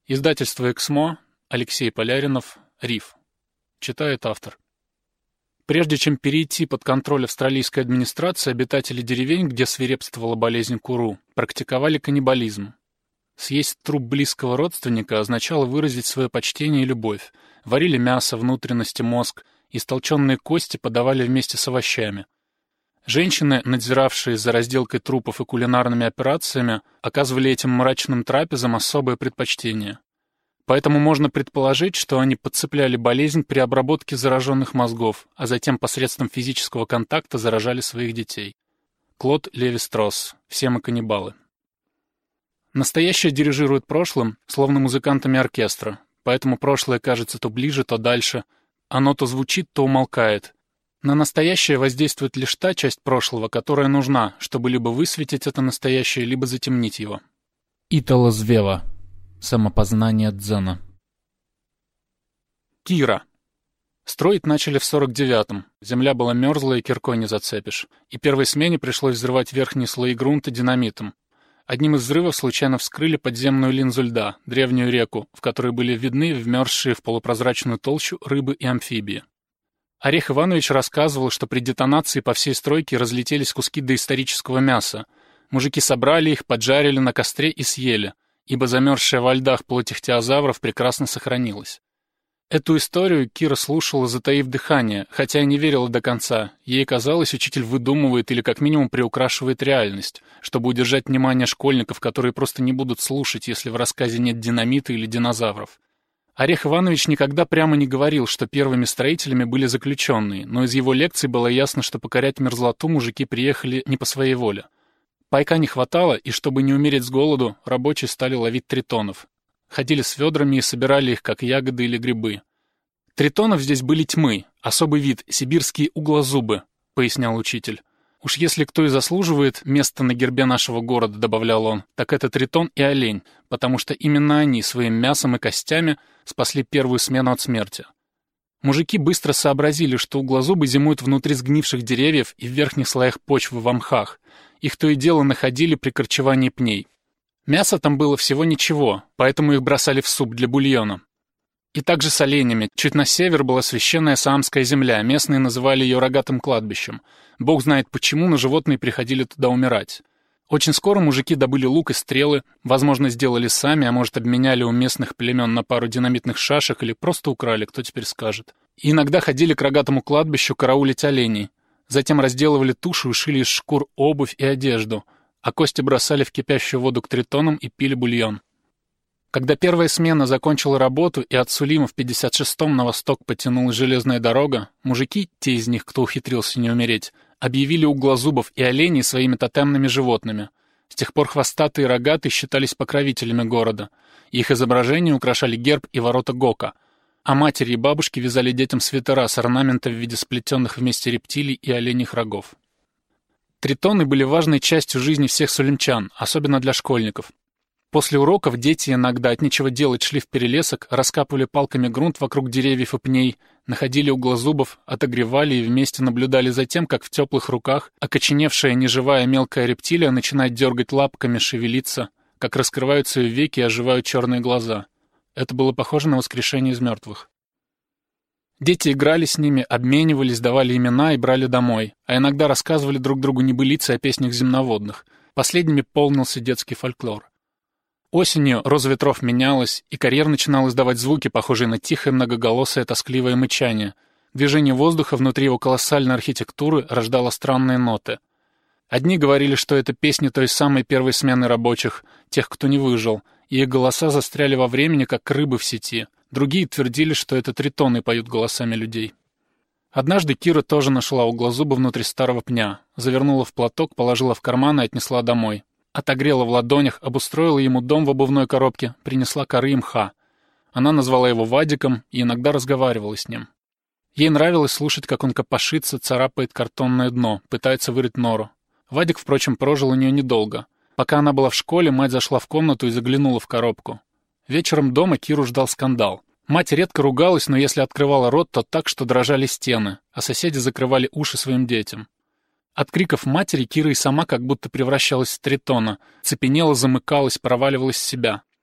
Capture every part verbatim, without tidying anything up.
Издательство «Эксмо», Алексей Поляринов, Риф. Читает автор. Прежде чем перейти под контроль австралийской администрации, обитатели деревень, где свирепствовала болезнь куру, практиковали каннибализм. Съесть труп близкого родственника означало выразить свое почтение и любовь. Варили мясо, внутренности, мозг, истолченные кости подавали вместе с овощами. Женщины, надзиравшие за разделкой трупов и кулинарными операциями, оказывали этим мрачным трапезам особое предпочтение. Поэтому можно предположить, что они подцепляли болезнь при обработке зараженных мозгов, а затем посредством физического контакта заражали своих детей. Клод Леви-Стросс. Все мы каннибалы. Настоящее дирижирует прошлым, словно музыкантами оркестра, поэтому прошлое кажется то ближе, то дальше. Оно то звучит, то умолкает. На настоящее воздействует лишь та часть прошлого, которая нужна, чтобы либо высветить это настоящее, либо затемнить его. Итало Звева. Самопознание дзена. Кира. Строить начали в сорок девятом. Земля была мерзлая и киркой не зацепишь. И первой смене пришлось взрывать верхние слои грунта динамитом. Одним из взрывов случайно вскрыли подземную линзу льда, древнюю реку, в которой были видны вмерзшие в полупрозрачную толщу рыбы и амфибии. Орех Иванович рассказывал, что при детонации по всей стройке разлетелись куски доисторического мяса. Мужики собрали их, поджарили на костре и съели, ибо замерзшая во льдах плоть ихтиозавров прекрасно сохранилась. Эту историю Кира слушала, затаив дыхание, хотя и не верила до конца. Ей казалось, учитель выдумывает или как минимум приукрашивает реальность, чтобы удержать внимание школьников, которые просто не будут слушать, если в рассказе нет динамита или динозавров. Орех Иванович никогда прямо не говорил, что первыми строителями были заключенные, но из его лекций было ясно, что покорять мерзлоту мужики приехали не по своей воле. Пайка не хватало, и чтобы не умереть с голоду, рабочие стали ловить тритонов. Ходили с ведрами и собирали их, как ягоды или грибы. Тритонов здесь были тьмы, особый вид, сибирские углозубы, пояснял учитель. Уж если кто и заслуживает места на гербе нашего города, добавлял он, так это тритон и олень, потому что именно они своим мясом и костями спасли первую смену от смерти. Мужики быстро сообразили, что углозубы зимуют внутри сгнивших деревьев и в верхних слоях почвы в мхах. Их то и дело находили при корчевании пней. Мяса там было всего ничего, поэтому их бросали в суп для бульона. И также с оленями. Чуть на север была священная Саамская земля, местные называли ее рогатым кладбищем. Бог знает почему, но животные приходили туда умирать. Очень скоро мужики добыли лук и стрелы, возможно, сделали сами, а может, обменяли у местных племен на пару динамитных шашек или просто украли, кто теперь скажет. И иногда ходили к рогатому кладбищу караулить оленей. Затем разделывали тушу и шили из шкур обувь и одежду, а кости бросали в кипящую воду к тритонам и пили бульон. Когда первая смена закончила работу и от Сулима в пятьдесят шестом на восток потянулась железная дорога, мужики, те из них, кто ухитрился не умереть, объявили углозубов и оленей своими тотемными животными. С тех пор хвостатые и рогатые считались покровителями города. Их изображения украшали герб и ворота Гока, а матери и бабушки вязали детям свитера с орнаментом в виде сплетенных вместе рептилий и оленьих рогов. Тритоны были важной частью жизни всех сулимчан, особенно для школьников. После уроков дети иногда от нечего делать шли в перелесок, раскапывали палками грунт вокруг деревьев и пней, находили углозубов, отогревали и вместе наблюдали за тем, как в теплых руках окоченевшая неживая мелкая рептилия начинает дергать лапками, шевелиться, как раскрываются ее веки и оживают черные глаза. Это было похоже на воскрешение из мертвых. Дети играли с ними, обменивались, давали имена и брали домой, а иногда рассказывали друг другу небылицы о песнях земноводных. Последними полнился детский фольклор. Осенью роза ветров менялась, и карьер начинал издавать звуки, похожие на тихое многоголосое тоскливое мычание. Движение воздуха внутри его колоссальной архитектуры рождало странные ноты. Одни говорили, что это песни той самой первой смены рабочих, тех, кто не выжил, и их голоса застряли во времени, как рыбы в сети. Другие твердили, что это тритоны поют голосами людей. Однажды Кира тоже нашла углозуба внутри старого пня, завернула в платок, положила в карман и отнесла домой. Отогрела в ладонях, обустроила ему дом в обувной коробке, принесла коры и мха. Она назвала его Вадиком и иногда разговаривала с ним. Ей нравилось слушать, как он копошится, царапает картонное дно, пытается вырыть нору. Вадик, впрочем, прожил у нее недолго. Пока она была в школе, мать зашла в комнату и заглянула в коробку. Вечером дома Киру ждал скандал. Мать редко ругалась, но если открывала рот, то так, что дрожали стены, а соседи закрывали уши своим детям. От криков матери Кира и сама как будто превращалась в тритона, цепенела, замыкалась, проваливалась в себя.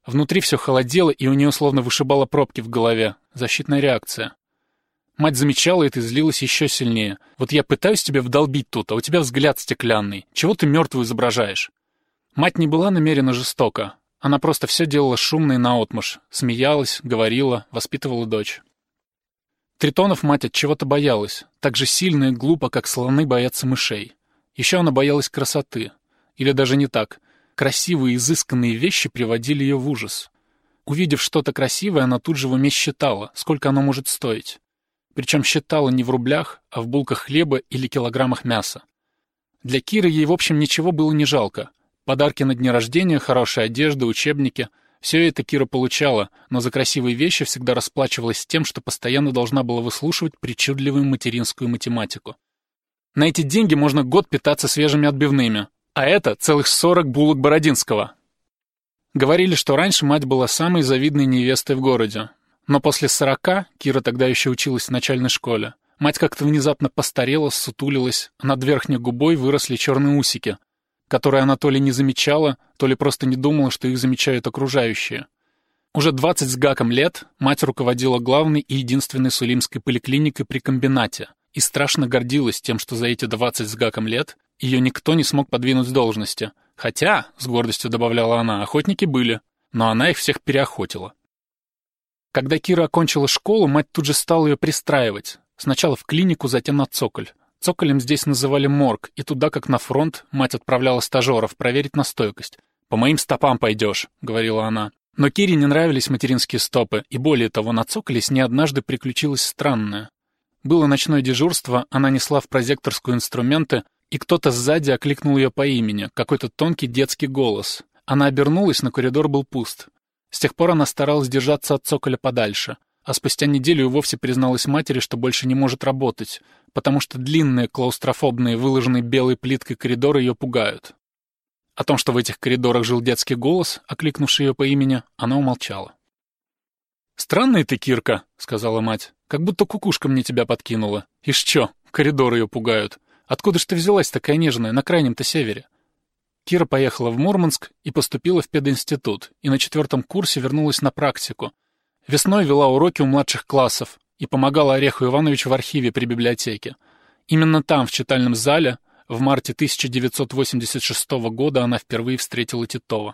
Внутри все холодело, и у нее словно вышибало пробки в голове. Защитная реакция. Мать замечала это и злилась еще сильнее. «Вот я пытаюсь тебе вдолбить тут, а у тебя взгляд стеклянный. Чего ты мертвую изображаешь?» Мать не была намерена жестоко. Она просто все делала шумно и наотмашь. Смеялась, говорила, воспитывала дочь. Тритонов мать от чего-то боялась. Так же сильно и глупо, как слоны боятся мышей. Еще она боялась красоты. Или даже не так. Красивые, изысканные вещи приводили ее в ужас. Увидев что-то красивое, она тут же в уме считала, сколько оно может стоить. Причем считала не в рублях, а в булках хлеба или килограммах мяса. Для Киры ей, в общем, ничего было не жалко. Подарки на дни рождения, хорошая одежда, учебники — все это Кира получала, но за красивые вещи всегда расплачивалась тем, что постоянно должна была выслушивать причудливую материнскую математику. На эти деньги можно год питаться свежими отбивными, а это целых сорок булок Бородинского. Говорили, что раньше мать была самой завидной невестой в городе. Но после сорока, Кира тогда еще училась в начальной школе, мать как-то внезапно постарела, ссутулилась, а над верхней губой выросли черные усики, которые она то ли не замечала, то ли просто не думала, что их замечают окружающие. Уже двадцать с гаком лет мать руководила главной и единственной сулимской поликлиникой при комбинате и страшно гордилась тем, что за эти двадцать с гаком лет ее никто не смог подвинуть с должности. Хотя, с гордостью добавляла она, охотники были, но она их всех переохотила. Когда Кира окончила школу, мать тут же стала ее пристраивать. Сначала в клинику, затем на цоколь. Цоколем здесь называли морг, и туда, как на фронт, мать отправляла стажеров проверить на стойкость. «По моим стопам пойдешь», — говорила она. Но Кире не нравились материнские стопы, и более того, на цоколе с ней однажды приключилось странное. Было ночное дежурство, она несла в прозекторскую инструменты, и кто-то сзади окликнул ее по имени, какой-то тонкий детский голос. Она обернулась, но коридор был пуст. С тех пор она старалась держаться от цоколя подальше, а спустя неделю и вовсе призналась матери, что больше не может работать, потому что длинные, клаустрофобные, выложенные белой плиткой коридоры ее пугают. О том, что в этих коридорах жил детский голос, окликнувший ее по имени, она умолчала. «Странная ты, Кирка», — сказала мать, — «как будто кукушка мне тебя подкинула. Ишь чё, коридоры ее пугают. Откуда ж ты взялась такая нежная, на крайнем-то севере?» Кира поехала в Мурманск и поступила в пединститут, и на четвертом курсе вернулась на практику. Весной вела уроки у младших классов и помогала Ореху Ивановичу в архиве при библиотеке. Именно там, в читальном зале, в марте тысяча девятьсот восемьдесят шестого года она впервые встретила Титова.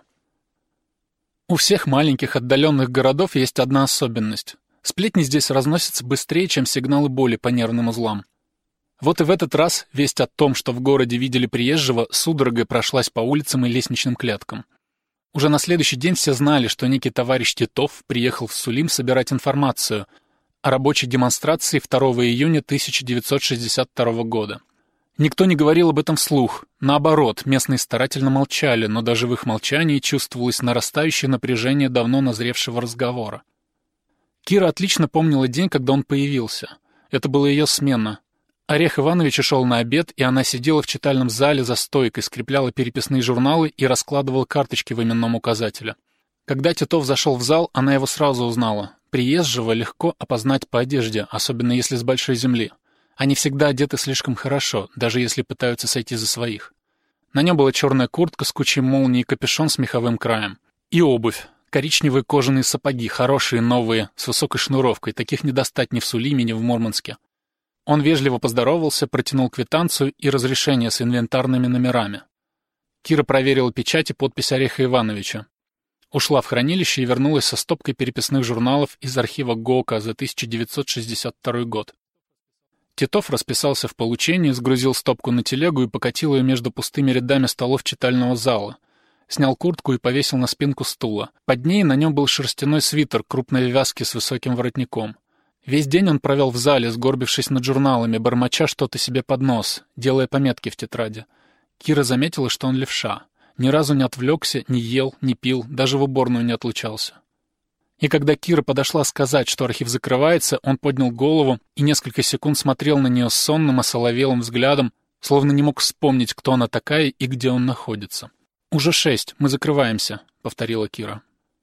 У всех маленьких отдаленных городов есть одна особенность. Сплетни здесь разносятся быстрее, чем сигналы боли по нервным узлам. Вот и в этот раз весть о том, что в городе видели приезжего, судорогой прошлась по улицам и лестничным клеткам. Уже на следующий день все знали, что некий товарищ Титов приехал в Сулим собирать информацию о рабочей демонстрации второго июня тысяча девятьсот шестьдесят второго года. Никто не говорил об этом вслух. Наоборот, местные старательно молчали, но даже в их молчании чувствовалось нарастающее напряжение давно назревшего разговора. Кира отлично помнила день, когда он появился. Это была ее смена. Орех Иванович ушел на обед, и она сидела в читальном зале за стойкой, скрепляла переписные журналы и раскладывала карточки в именном указателе. Когда Титов зашел в зал, она его сразу узнала. Приезжего легко опознать по одежде, особенно если с большой земли. Они всегда одеты слишком хорошо, даже если пытаются сойти за своих. На нем была черная куртка с кучей молний и капюшон с меховым краем. И обувь. Коричневые кожаные сапоги, хорошие, новые, с высокой шнуровкой. Таких не достать ни в Сулиме, ни в Мурманске. Он вежливо поздоровался, протянул квитанцию и разрешение с инвентарными номерами. Кира проверила печать и подпись Ореха Ивановича. Ушла в хранилище и вернулась со стопкой переписных журналов из архива ГОКа за тысяча девятьсот шестьдесят второй год. Титов расписался в получении, сгрузил стопку на телегу и покатил ее между пустыми рядами столов читального зала. Снял куртку и повесил на спинку стула. Под ней на нем был шерстяной свитер крупной вязки с высоким воротником. Весь день он провел в зале, сгорбившись над журналами, бормоча что-то себе под нос, делая пометки в тетради. Кира заметила, что он левша. Ни разу не отвлекся, не ел, не пил, даже в уборную не отлучался. И когда Кира подошла сказать, что архив закрывается, он поднял голову и несколько секунд смотрел на нее сонным, осоловелым взглядом, словно не мог вспомнить, кто она такая и где он находится. «Уже шесть, мы закрываемся», — повторила Кира.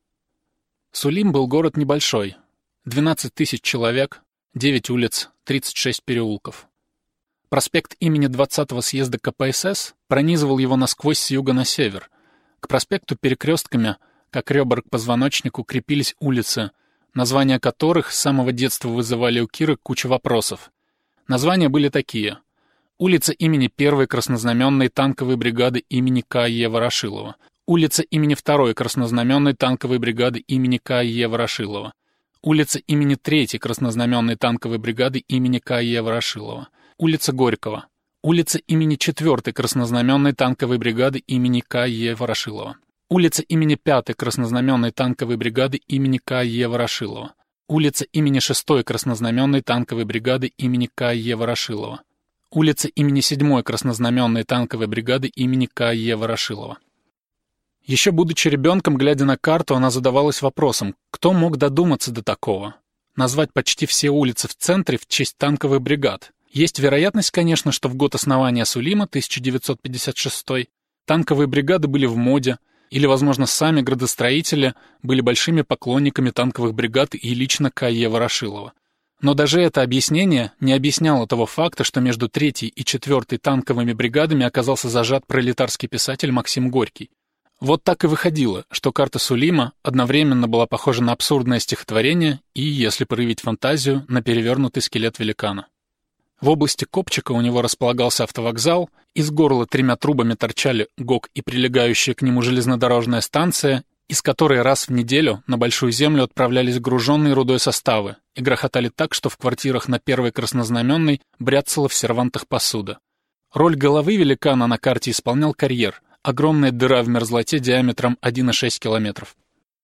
Сулим был город небольшой. двенадцать тысяч человек, девять улиц, тридцать шесть переулков. Проспект имени двадцатого съезда ка пэ эс эс пронизывал его насквозь с юга на север. К проспекту перекрестками, как ребра к позвоночнику, крепились улицы, названия которых с самого детства вызывали у Киры кучу вопросов. Названия были такие: улица имени первой краснознаменной танковой бригады имени К Е Ворошилова, улица имени второй краснознаменной танковой бригады имени К Е Ворошилова, улица имени третьей краснознаменной танковой бригады имени К Е Ворошилова, улица Горького, улица имени четвертой краснознаменной танковой бригады имени К Е Ворошилова, улица имени пятой краснознаменной танковой бригады имени К Е Ворошилова, улица имени шестой краснознаменной танковой бригады имени К Е Ворошилова, улица имени седьмой краснознаменной танковой бригады имени К Е Ворошилова. Еще будучи ребенком, глядя на карту, она задавалась вопросом, кто мог додуматься до такого? Назвать почти все улицы в центре в честь танковых бригад. Есть вероятность, конечно, что в год основания Сулима, тысяча девятьсот пятьдесят шестой, танковые бригады были в моде, или, возможно, сами градостроители были большими поклонниками танковых бригад и лично К Е Ворошилова. Но даже это объяснение не объясняло того факта, что между третьей и четвертой танковыми бригадами оказался зажат пролетарский писатель Максим Горький. Вот так и выходило, что карта Сулима одновременно была похожа на абсурдное стихотворение и, если проявить фантазию, на перевернутый скелет великана. В области Копчика у него располагался автовокзал, из горла тремя трубами торчали ГОК и прилегающая к нему железнодорожная станция, из которой раз в неделю на Большую Землю отправлялись груженные рудой составы и грохотали так, что в квартирах на Первой Краснознаменной бряцала в сервантах посуда. Роль головы великана на карте исполнял карьер, огромная дыра в мерзлоте диаметром один и шесть километров.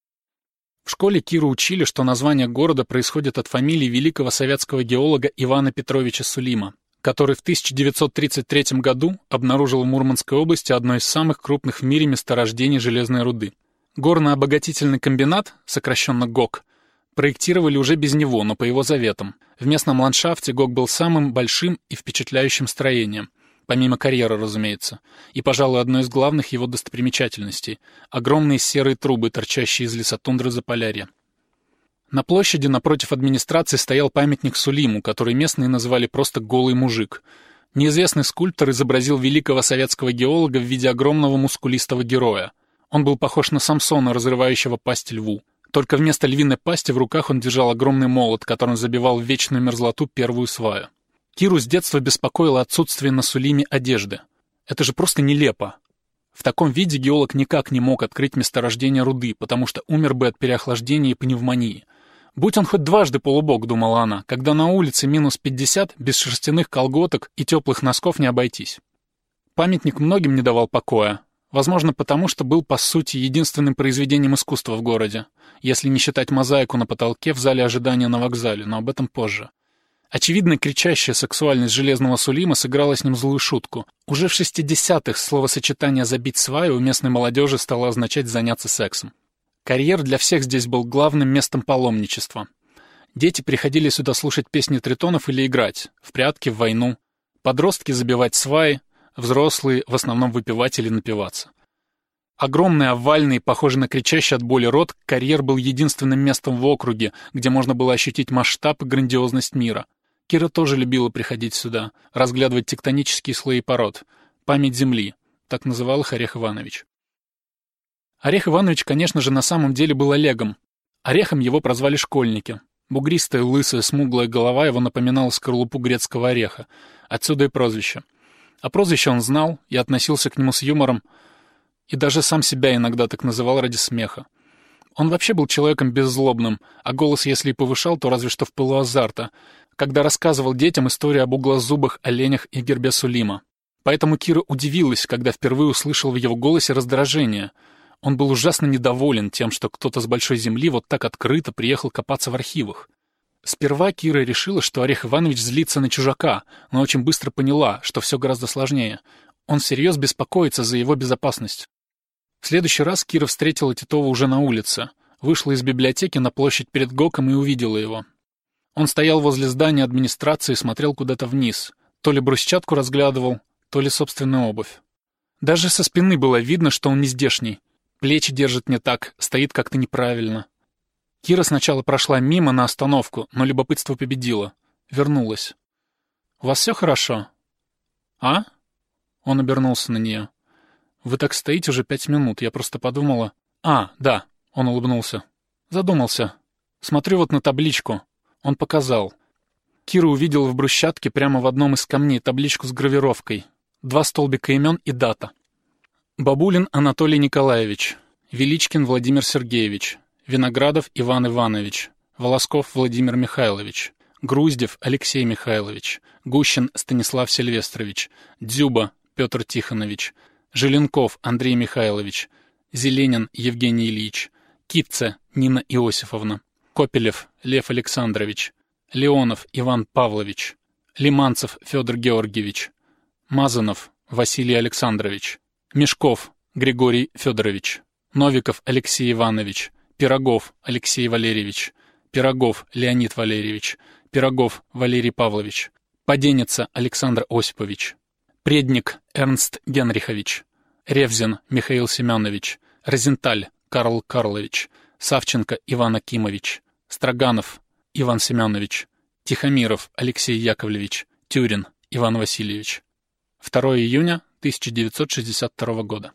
В школе Киру учили, что название города происходит от фамилии великого советского геолога Ивана Петровича Сулима, который в тысяча девятьсот тридцать третьем году обнаружил в Мурманской области одно из самых крупных в мире месторождений железной руды. Горно-обогатительный комбинат, сокращенно ГОК, проектировали уже без него, но по его заветам. В местном ландшафте ГОК был самым большим и впечатляющим строением, помимо карьера, разумеется, и, пожалуй, одной из главных его достопримечательностей — огромные серые трубы, торчащие из лесотундры Заполярья. На площади напротив администрации стоял памятник Сулиму, который местные называли просто «голый мужик». Неизвестный скульптор изобразил великого советского геолога в виде огромного мускулистого героя. Он был похож на Самсона, разрывающего пасть льву. Только вместо львиной пасти в руках он держал огромный молот, которым забивал в вечную мерзлоту первую сваю. Киру с детства беспокоило отсутствие на Сулиме одежды. Это же просто нелепо. В таком виде геолог никак не мог открыть месторождение руды, потому что умер бы от переохлаждения и пневмонии. Будь он хоть дважды полубог, думала она, когда на улице минус пятьдесят, без шерстяных колготок и теплых носков не обойтись. Памятник многим не давал покоя. Возможно, потому что был, по сути, единственным произведением искусства в городе, если не считать мозаику на потолке в зале ожидания на вокзале, но об этом позже. Очевидно, кричащая сексуальность железного Сулима сыграла с ним злую шутку. Уже в шестидесятых словосочетание «забить сваю» у местной молодежи стало означать «заняться сексом». Карьер для всех здесь был главным местом паломничества. Дети приходили сюда слушать песни тритонов или играть, в прятки, в войну. Подростки забивать сваи, взрослые в основном выпивать или напиваться. Огромный, овальный, похожий на кричащий от боли рот, карьер был единственным местом в округе, где можно было ощутить масштаб и грандиозность мира. Кира тоже любила приходить сюда, разглядывать тектонические слои пород. Память земли, так называл их Орех Иванович. Орех Иванович, конечно же, на самом деле был Олегом. Орехом его прозвали школьники. Бугристая, лысая, смуглая голова его напоминала скорлупу грецкого ореха. Отсюда и прозвище. А прозвище он знал и относился к нему с юмором, и даже сам себя иногда так называл ради смеха. Он вообще был человеком беззлобным, а голос, если и повышал, то разве что в пылу азарта, когда рассказывал детям историю об углозубых оленях и гербе Сулима. Поэтому Кира удивилась, когда впервые услышала в его голосе раздражение. Он был ужасно недоволен тем, что кто-то с большой земли вот так открыто приехал копаться в архивах. Сперва Кира решила, что Орех Иванович злится на чужака, но очень быстро поняла, что все гораздо сложнее. Он всерьез беспокоится за его безопасность. В следующий раз Кира встретила Титова уже на улице, вышла из библиотеки на площадь перед ГОКом и увидела его. Он стоял возле здания администрации и смотрел куда-то вниз, то ли брусчатку разглядывал, то ли собственную обувь. Даже со спины было видно, что он не здешний. Плечи держит не так, стоит как-то неправильно. Кира сначала прошла мимо на остановку, но любопытство победило. Вернулась. «У вас все хорошо?» «А?» Он обернулся на нее. «Вы так стоите уже пять минут, я просто подумала...» «А, да, Он улыбнулся. Задумался. Смотрю вот на табличку. Он показал. Кира увидела в брусчатке прямо в одном из камней табличку с гравировкой. Два столбика имен и дата. Бабулин Анатолий Николаевич. Величкин Владимир Сергеевич. Виноградов Иван Иванович. Волосков Владимир Михайлович. Груздев Алексей Михайлович. Гущин Станислав Сильвестрович. Дзюба Петр Тихонович. Желенков Андрей Михайлович. Зеленин Евгений Ильич. Китце Нина Иосифовна. Копелев Лев Александрович. Леонов Иван Павлович. Лиманцев Федор Георгиевич. Мазанов Василий Александрович. Мешков Григорий Федорович. Новиков Алексей Иванович. Пирогов Алексей Валерьевич. Пирогов Леонид Валерьевич. Пирогов Валерий Павлович. Поденница Александр Осипович. Предник Эрнст Генрихович. Ревзин Михаил Семенович. Розенталь Карл Карлович. Савченко Иван Акимович. Строганов Иван Семенович. Тихомиров Алексей Яковлевич. Тюрин Иван Васильевич. второго июня тысяча девятьсот шестьдесят второго года.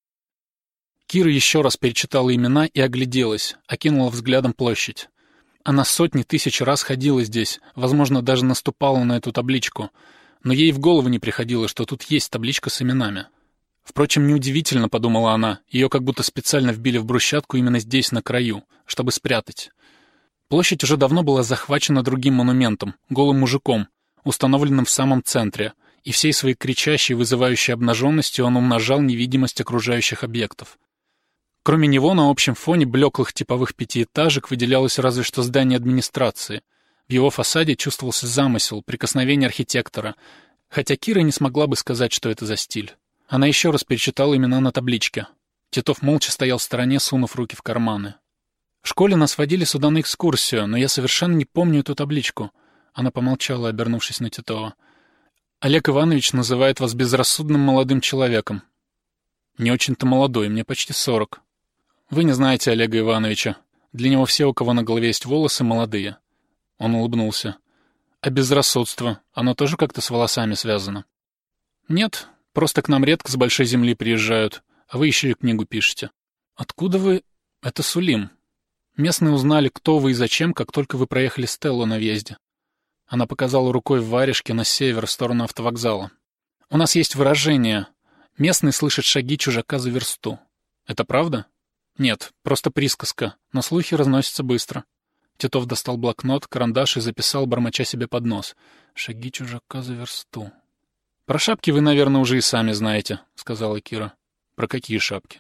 Кира еще раз перечитала имена и огляделась, окинула взглядом площадь. Она сотни тысяч раз ходила здесь, возможно, даже наступала на эту табличку, но ей в голову не приходило, что тут есть табличка с именами. Впрочем, неудивительно, подумала она, ее как будто специально вбили в брусчатку именно здесь, на краю, чтобы спрятать. Площадь уже давно была захвачена другим монументом, голым мужиком, установленным в самом центре, и всей своей кричащей, вызывающей обнаженностью он умножал невидимость окружающих объектов. Кроме него на общем фоне блеклых типовых пятиэтажек выделялось разве что здание администрации. В его фасаде чувствовался замысел, прикосновение архитектора, хотя Кира не смогла бы сказать, что это за стиль. Она еще раз перечитала имена на табличке. Титов молча стоял в стороне, сунув руки в карманы. В школе нас водили сюда на экскурсию, но я совершенно не помню эту табличку. Она помолчала, обернувшись на Титова. Олег Иванович называет вас безрассудным молодым человеком. Не очень-то молодой, мне почти сорок. Вы не знаете Олега Ивановича. Для него все, у кого на голове есть волосы, молодые. Он улыбнулся. А безрассудство, оно тоже как-то с волосами связано? Нет, просто к нам редко с большой земли приезжают, а вы еще и книгу пишете. Откуда вы... Это Сулим. Местные узнали, кто вы и зачем, как только вы проехали Стеллу на въезде. Она показала рукой в варежке на север, в сторону автовокзала. У нас есть выражение. Местный слышит шаги чужака за версту. Это правда? Нет, просто присказка, но слухи разносятся быстро. Титов достал блокнот, карандаш и записал, бормоча себе под нос. Шаги чужака за версту. Про шапки вы, наверное, уже и сами знаете, сказала Кира. Про какие шапки?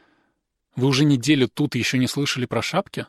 Вы уже неделю тут и еще не слышали про шапки?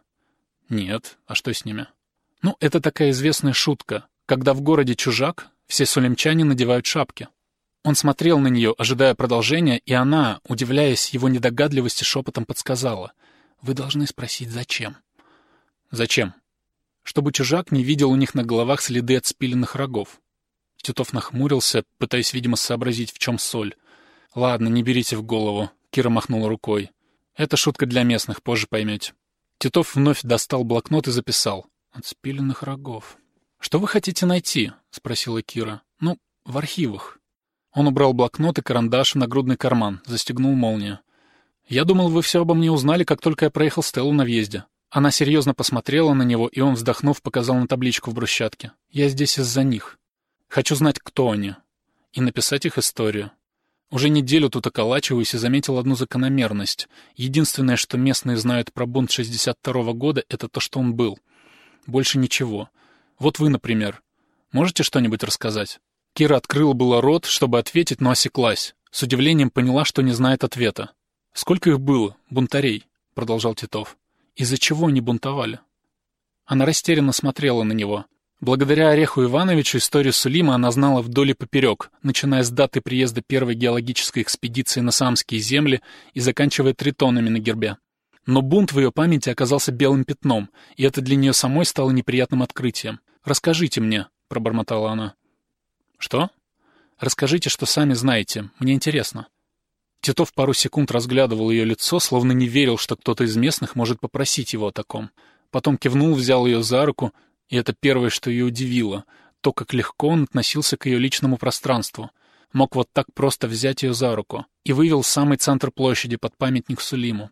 Нет, а что с ними? Ну, это такая известная шутка. Когда в городе чужак, все сулемчане надевают шапки. Он смотрел на нее, ожидая продолжения, и она, удивляясь его недогадливости, шепотом подсказала. «Вы должны спросить, зачем?» «Зачем?» «Чтобы чужак не видел у них на головах следы от спиленных рогов». Титов нахмурился, пытаясь, видимо, сообразить, в чем соль. «Ладно, не берите в голову», — Кира махнула рукой. «Это шутка для местных, позже поймете». Титов вновь достал блокнот и записал. «От спиленных рогов». «Что вы хотите найти?» — спросила Кира. «Ну, в архивах». Он убрал блокнот и карандаш в нагрудный карман, застегнул молнию. «Я думал, вы все обо мне узнали, как только я проехал Стеллу на въезде». Она серьезно посмотрела на него, и он, вздохнув, показал на табличку в брусчатке. «Я здесь из-за них. Хочу знать, кто они. И написать их историю. Уже неделю тут околачиваюсь и заметил одну закономерность. Единственное, что местные знают про бунт шестьдесят второго года, это то, что он был. Больше ничего. Вот вы, например. Можете что-нибудь рассказать?» Кира открыла было рот, чтобы ответить, но осеклась. С удивлением поняла, что не знает ответа. «Сколько их было, бунтарей?» — продолжал Титов. «Из-за чего они бунтовали?» Она растерянно смотрела на него. Благодаря Ореху Ивановичу историю Сулима она знала вдоль и поперек, начиная с даты приезда первой геологической экспедиции на Саамские земли и заканчивая тритонами на гербе. Но бунт в ее памяти оказался белым пятном, и это для нее самой стало неприятным открытием. «Расскажите мне», — пробормотала она. «Что?» «Расскажите, что сами знаете. Мне интересно». Титов пару секунд разглядывал ее лицо, словно не верил, что кто-то из местных может попросить его о таком. Потом кивнул, взял ее за руку, и это первое, что ее удивило, то, как легко он относился к ее личному пространству. Мог вот так просто взять ее за руку и вывел в самый центр площади под памятник Сулиму.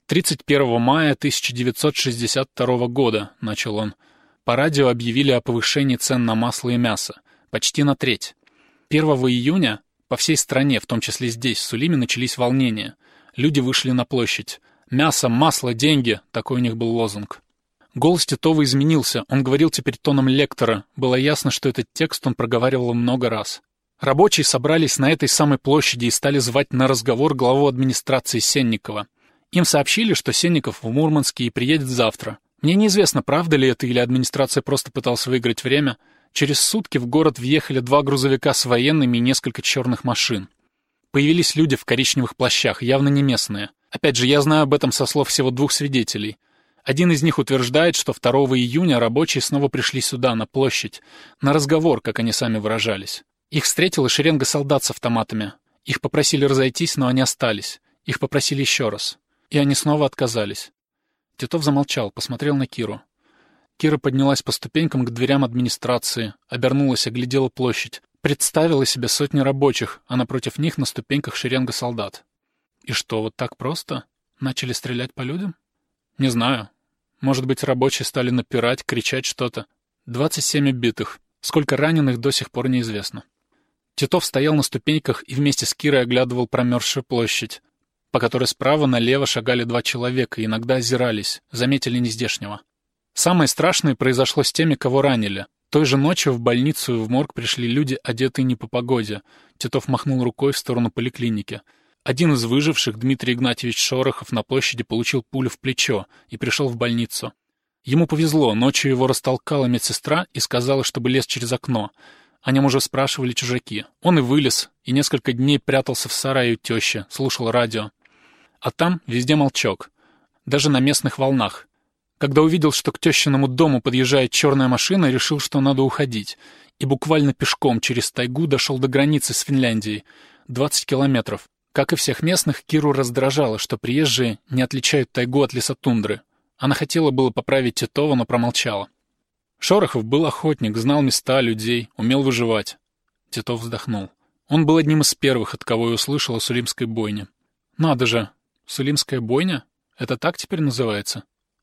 тридцать первого мая тысяча девятьсот шестьдесят второго года, начал он, по радио объявили о повышении цен на масло и мясо. Почти на треть. первого июня по всей стране, в том числе здесь, в Сулиме, начались волнения. Люди вышли на площадь. «Мясо, масло, деньги» — такой у них был лозунг. Голос Титова изменился, он говорил теперь тоном лектора. Было ясно, что этот текст он проговаривал много раз. Рабочие собрались на этой самой площади и стали звать на разговор главу администрации Сенникова. Им сообщили, что Сенников в Мурманске и приедет завтра. Мне неизвестно, правда ли это или администрация просто пыталась выиграть время. Через сутки в город въехали два грузовика с военными и несколько черных машин. Появились люди в коричневых плащах, явно не местные. Опять же, я знаю об этом со слов всего двух свидетелей. Один из них утверждает, что второго июня рабочие снова пришли сюда, на площадь, на разговор, как они сами выражались. Их встретила шеренга солдат с автоматами. Их попросили разойтись, но они остались. Их попросили еще раз. И они снова отказались. Титов замолчал, посмотрел на Киру. Кира поднялась по ступенькам к дверям администрации, обернулась, оглядела площадь, представила себе сотни рабочих, а напротив них на ступеньках шеренга солдат. И что, вот так просто? Начали стрелять по людям? Не знаю. Может быть, рабочие стали напирать, кричать что-то. двадцать семь убитых. Сколько раненых, до сих пор неизвестно. Титов стоял на ступеньках и вместе с Кирой оглядывал промерзшую площадь, по которой справа налево шагали два человека и иногда озирались, заметили нездешнего. Самое страшное произошло с теми, кого ранили. Той же ночью в больницу и в морг пришли люди, одетые не по погоде. Титов махнул рукой в сторону поликлиники. Один из выживших, Дмитрий Игнатьевич Шорохов, на площади получил пулю в плечо и пришел в больницу. Ему повезло, ночью его растолкала медсестра и сказала, чтобы лез через окно. О нем уже спрашивали чужаки. Он и вылез, и несколько дней прятался в сарае у тещи, слушал радио. А там везде молчок. Даже на местных волнах. Когда увидел, что к тещиному дому подъезжает черная машина, решил, что надо уходить. И буквально пешком через тайгу дошел до границы с Финляндией. двадцать километров. Как и всех местных, Киру раздражало, что приезжие не отличают тайгу от лесотундры. Она хотела было поправить Титова, но промолчала. Шорохов был охотник, знал места, людей, умел выживать. Титов вздохнул. Он был одним из первых, от кого я услышал о Сулимской бойне. Надо же, Сулимская бойня? Это так теперь называется?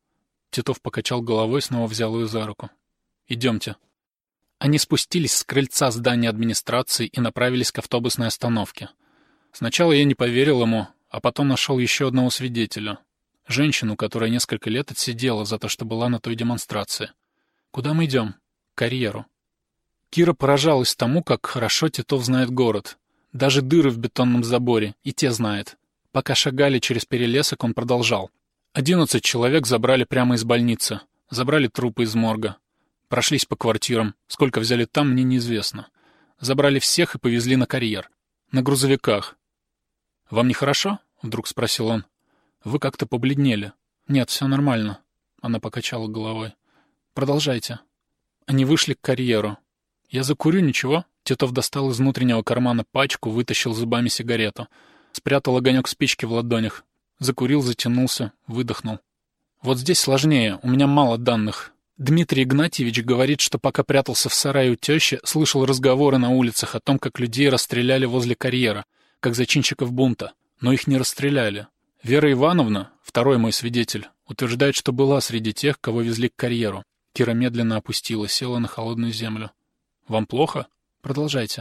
Титов покачал головой, снова взял ее за руку. «Идемте». Они спустились с крыльца здания администрации и направились к автобусной остановке. Сначала я не поверил ему, а потом нашел еще одного свидетеля. Женщину, которая несколько лет отсидела за то, что была на той демонстрации. «Куда мы идем?» «К карьеру». Кира поражалась тому, как хорошо Титов знает город. Даже дыры в бетонном заборе, и те знает. Пока шагали через перелесок, он продолжал. Одиннадцать человек забрали прямо из больницы. Забрали трупы из морга. Прошлись по квартирам. Сколько взяли там, мне неизвестно. Забрали всех и повезли на карьер. На грузовиках. «Вам нехорошо?» — вдруг спросил он. «Вы как-то побледнели». «Нет, все нормально». Она покачала головой. «Продолжайте». Они вышли к карьеру. «Я закурю, ничего?» Титов достал из внутреннего кармана пачку, вытащил зубами сигарету. Спрятал огонек спички в ладонях. Закурил, затянулся, выдохнул. «Вот здесь сложнее, у меня мало данных. Дмитрий Игнатьевич говорит, что пока прятался в сарае у тещи, слышал разговоры на улицах о том, как людей расстреляли возле карьера, как зачинщиков бунта. Но их не расстреляли. Вера Ивановна, второй мой свидетель, утверждает, что была среди тех, кого везли к карьеру». Кира медленно опустила, села на холодную землю. «Вам плохо? Продолжайте».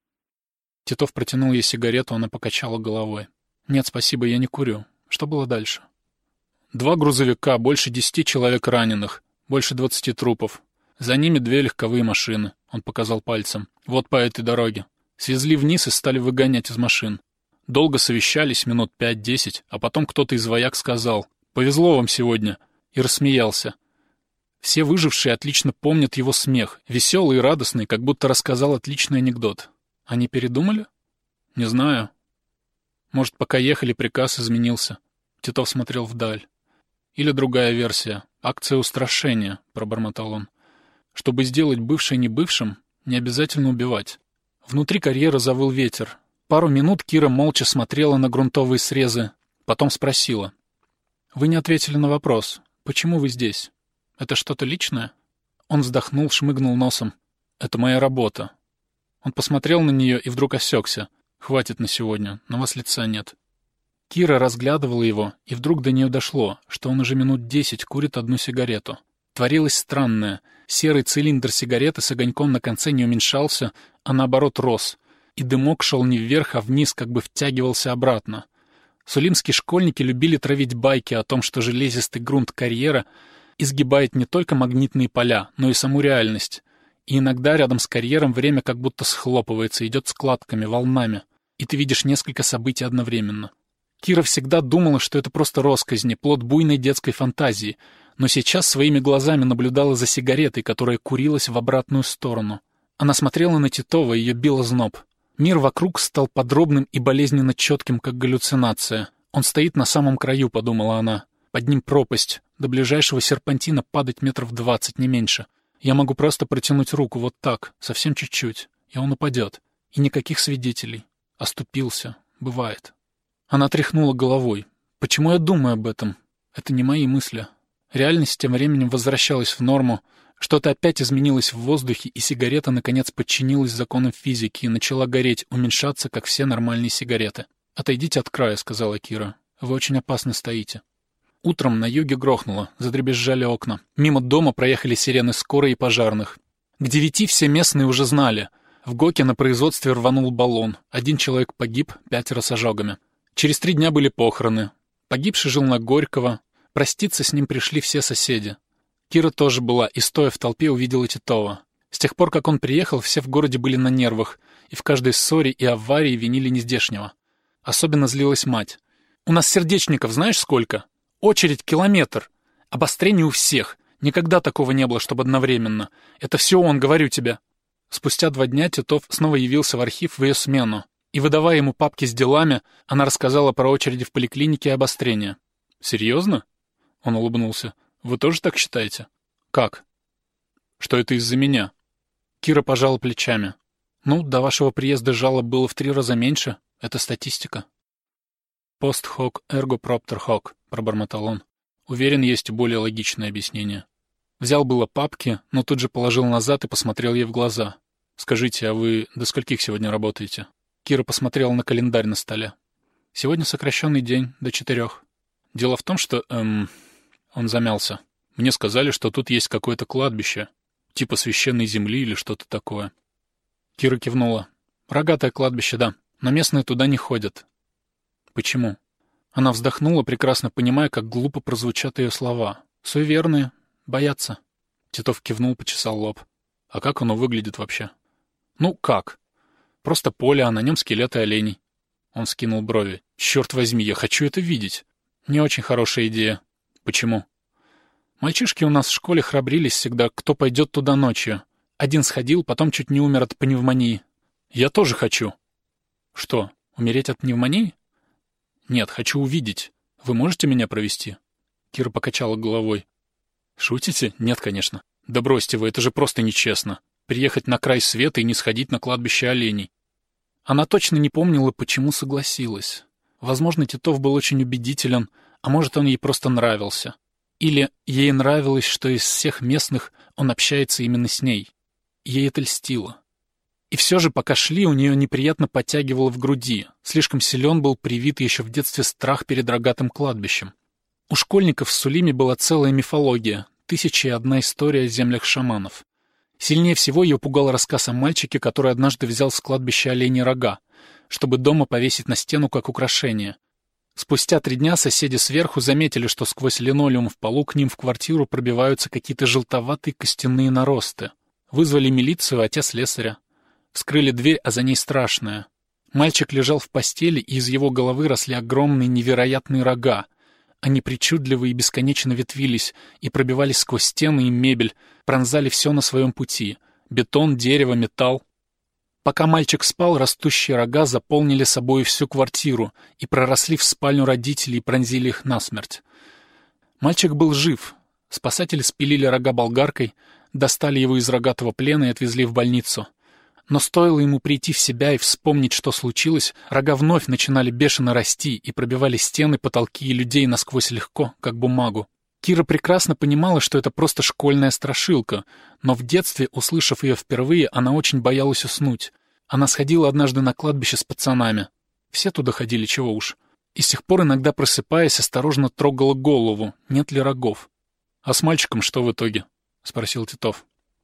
Титов протянул ей сигарету, она покачала головой. «Нет, спасибо, я не курю. Что было дальше?» «Два грузовика, больше десяти человек раненых, больше двадцати трупов. За ними две легковые машины», — он показал пальцем. «Вот по этой дороге. Свезли вниз и стали выгонять из машин. Долго совещались, минут пять-десять, а потом кто-то из вояк сказал: «Повезло вам сегодня», и рассмеялся. Все выжившие отлично помнят его смех, веселый и радостный, как будто рассказал отличный анекдот. Они передумали? Не знаю. Может, пока ехали, приказ изменился. Титов смотрел вдаль. Или другая версия. Акция устрашения, пробормотал он. Чтобы сделать бывшее небывшим, не обязательно убивать. Внутри карьера завыл ветер. Пару минут Кира молча смотрела на грунтовые срезы, потом спросила. «Вы не ответили на вопрос. Почему вы здесь? Это что-то личное?» Он вздохнул, шмыгнул носом. «Это моя работа». Он посмотрел на нее и вдруг осекся. «Хватит на сегодня, на вас лица нет». Кира разглядывала его, и вдруг до нее дошло, что он уже минут десять курит одну сигарету. Творилось странное. Серый цилиндр сигареты с огоньком на конце не уменьшался, а наоборот рос. И дымок шел не вверх, а вниз, как бы втягивался обратно. Сулимские школьники любили травить байки о том, что железистый грунт карьера изгибает не только магнитные поля, но и саму реальность. И иногда рядом с карьером время как будто схлопывается, идет складками, волнами, и ты видишь несколько событий одновременно. Кира всегда думала, что это просто росказни, плод буйной детской фантазии, но сейчас своими глазами наблюдала за сигаретой, которая курилась в обратную сторону. Она смотрела на Титова, ее било зноб. Мир вокруг стал подробным и болезненно четким, как галлюцинация. Он стоит на самом краю, подумала она. Под ним пропасть. До ближайшего серпантина падать метров двадцать, не меньше. Я могу просто протянуть руку вот так, совсем чуть-чуть, и он упадет. И никаких свидетелей. Оступился. Бывает. Она тряхнула головой. Почему я думаю об этом? Это не мои мысли. Реальность тем временем возвращалась в норму. Что-то опять изменилось в воздухе, и сигарета, наконец, подчинилась законам физики и начала гореть, уменьшаться, как все нормальные сигареты. «Отойдите от края», — сказала Кира. «Вы очень опасно стоите». Утром на юге грохнуло, задребезжали окна. Мимо дома проехали сирены скорой и пожарных. К девяти все местные уже знали. В ГОКе на производстве рванул баллон. Один человек погиб, пятеро с ожогами. Через три дня были похороны. Погибший жил на Горького. Проститься с ним пришли все соседи. Кира тоже была, и, стоя в толпе, увидела Титова. С тех пор, как он приехал, все в городе были на нервах, и в каждой ссоре и аварии винили нездешнего. Особенно злилась мать. «У нас сердечников знаешь сколько? Очередь километр. Обострение у всех. Никогда такого не было, чтобы одновременно. Это все он, говорю тебе». Спустя два дня Титов снова явился в архив в ее смену, и, выдавая ему папки с делами, она рассказала про очереди в поликлинике и обострение. «Серьезно?» Он улыбнулся. «Вы тоже так считаете?» «Как?» «Что это из-за меня?» Кира пожала плечами. «Ну, до вашего приезда жалоб было в три раза меньше. Это статистика». «Пост хок эрго проптер хок», — пробормотал он. «Уверен, есть более логичное объяснение». Взял было папки, но тут же положил назад и посмотрел ей в глаза. «Скажите, а вы до скольких сегодня работаете?» Кира посмотрела на календарь на столе. «Сегодня сокращенный день, до четырех. Дело в том, что... эм...» Он замялся. «Мне сказали, что тут есть какое-то кладбище. Типа священной земли или что-то такое». Кира кивнула. «Рогатое кладбище, да. Но местные туда не ходят». «Почему?» Она вздохнула, прекрасно понимая, как глупо прозвучат ее слова. «Суеверные. Боятся». Титов кивнул, почесал лоб. «А как оно выглядит вообще?» «Ну, как? Просто поле, а на нем скелеты оленей». Он скинул брови. «Черт возьми, я хочу это видеть». «Не очень хорошая идея». «Почему?» «Мальчишки у нас в школе храбрились всегда, кто пойдет туда ночью. Один сходил, потом чуть не умер от пневмонии. Я тоже хочу». «Что, умереть от пневмонии?» «Нет, хочу увидеть. Вы можете меня провести?» Кира покачала головой. «Шутите? Нет, конечно. Да бросьте вы, это же просто нечестно. Приехать на край света и не сходить на кладбище оленей». Она точно не помнила, почему согласилась. Возможно, Титов был очень убедителен, а может, он ей просто нравился. Или ей нравилось, что из всех местных он общается именно с ней. Ей это льстило. И все же, пока шли, у нее неприятно подтягивало в груди. Слишком силен был привитый еще в детстве страх перед рогатым кладбищем. У школьников в Сулиме была целая мифология, тысяча и одна история о землях шаманов. Сильнее всего ее пугал рассказ о мальчике, который однажды взял с кладбища оленей рога, чтобы дома повесить на стену как украшение. Спустя три дня соседи сверху заметили, что сквозь линолеум в полу к ним в квартиру пробиваются какие-то желтоватые костяные наросты. Вызвали милицию, а те слесаря. Вскрыли дверь, а за ней страшное. Мальчик лежал в постели, и из его головы росли огромные невероятные рога. Они причудливо и бесконечно ветвились и пробивались сквозь стены и мебель, пронзали все на своем пути — бетон, дерево, металл. Пока мальчик спал, растущие рога заполнили собой всю квартиру и проросли в спальню родителей и пронзили их насмерть. Мальчик был жив. Спасатели спилили рога болгаркой, достали его из рогатого плена и отвезли в больницу. Но стоило ему прийти в себя и вспомнить, что случилось, рога вновь начинали бешено расти и пробивали стены, потолки и людей насквозь легко, как бумагу. Кира прекрасно понимала, что это просто школьная страшилка, но в детстве, услышав ее впервые, она очень боялась уснуть. Она сходила однажды на кладбище с пацанами. Все туда ходили, чего уж. И с тех пор, иногда просыпаясь, осторожно трогала голову, нет ли рогов. «А с мальчиком что в итоге?» — спросил Титов.